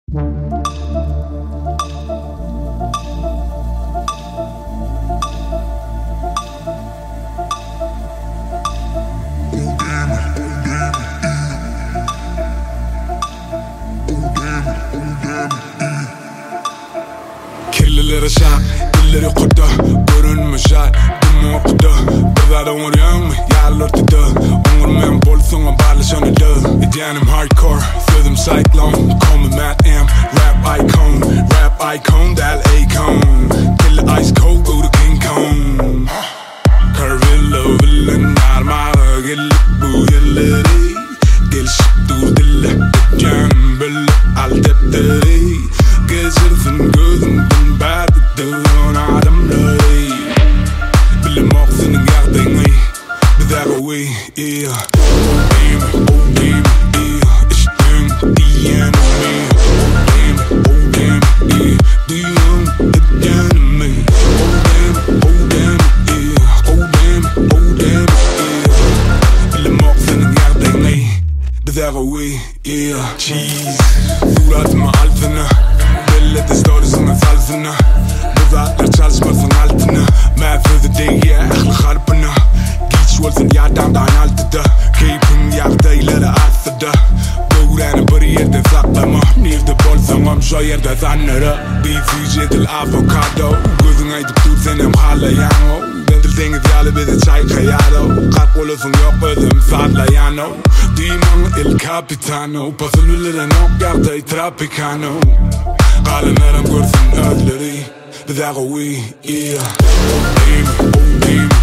Kirlileri şan, dilleri kuda, görünmüş ay, dümü kuda. Birlerde uğrayan mı, yerler tuda. Uğurmayan bolsunga barlaşanı da. İdenim hardcore, sözüm cyclone. Call me Matt M, rap icon, del icon. Killer ice cold, go to King Kong. Curvilla, villain, narmara, gelip bu yerleri. Gelişip dur dille, canım böyle al defteri. Geçirsin gözümden berdidin adamları. Bilim ok senin yardımı, bir daha koy, yeah. Oh damn, yeah. İşte diyenimi. Oh damn, yeah. Duyuyorum hep yanımı. Oh damn, yeah. Oh damn, yeah. Bilim ok senin yardımı, bir daha koy, yeah. Cheese, suratımı altına. Belli de storiesinin salsına. Bu zatlar çalışmasın altına. Mevzuda değil aklı harpına. Geç olsun yardımdan altıda. Keyfim yardayları arsada. Buğranı bir yerde saklama. Nerede bolsam şu yerde zanlara. Bir füzetil avokado. Gözün aydıp dur senem halayan o. Deniz yalı bize çay kayado. Kalk olursun yok özüm sallayano. Diman el capitano. Pasılülere nok yardayı tropicano. Kalanlarım görsün özleri. Bir daha koy, yeah. Oh damn,